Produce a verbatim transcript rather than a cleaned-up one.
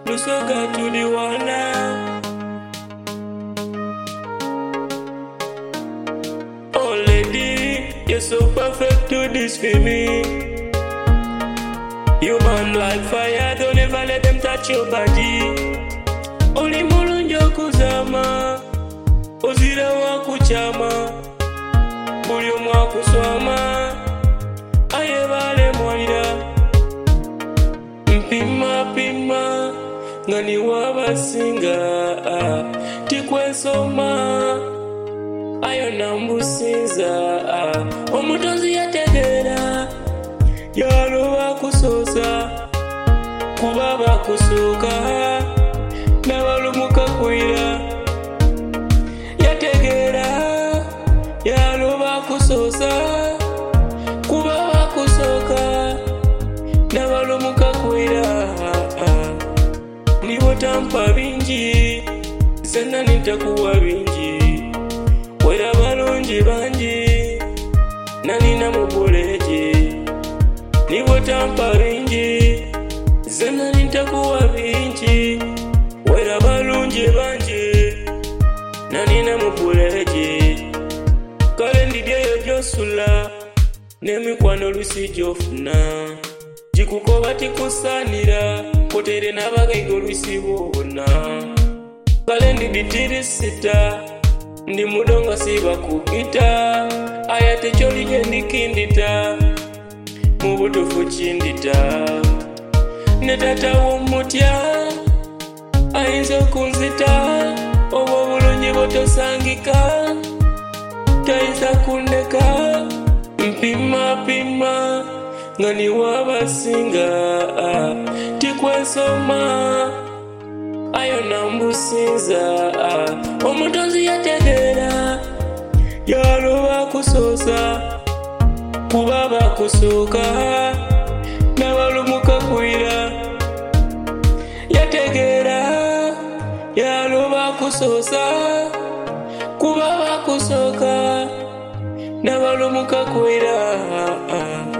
Lusoga to the one now. Oh lady, you're so perfect to this for me. You burn like fire, don't ever let them touch your body. Oli mulunjo kuzama, ozira wa kuchama, buli omwa kuswama, aye bale mwalira. Mpima pima, ngani wabasinga, tikwesoma, ayo nambusinza. Omutonzi yategera, yaloba kusosa, kubaba kusuka, nabalumuka kwira. Yategera, yaloba kusosa, kubaba kusoka, nabalumuka kwira. Nibo tampa bingi, sena nitakuwa bingi. Wera balungi bangi, nanina muboleji. Nibo tampa bingi, sena nitakuwa bingi. Wera balungi bangi, nanina muboleji. Kale ndigeyo josula, nemikwano lusijofuna. Jikukoba tikusanira, kotere nabagaigo lusibona. Kale ndiditirisita, ndi mudonga siba kukita. Ayate choli jendikindita, mubutufu chindita. Netata womutya, ayinza kunzita. Obo bulungi botosangika, tayinza kundeka. Mpima pima, ngani wabasinga, tikwesoma, ayo nambusinza. Omutonzi yategera, yaloba kusosa, kubaba kusuka, nabalumuka kwira. Yategera, yaloba kusosa, kubaba kusoka, nabalumuka kwira.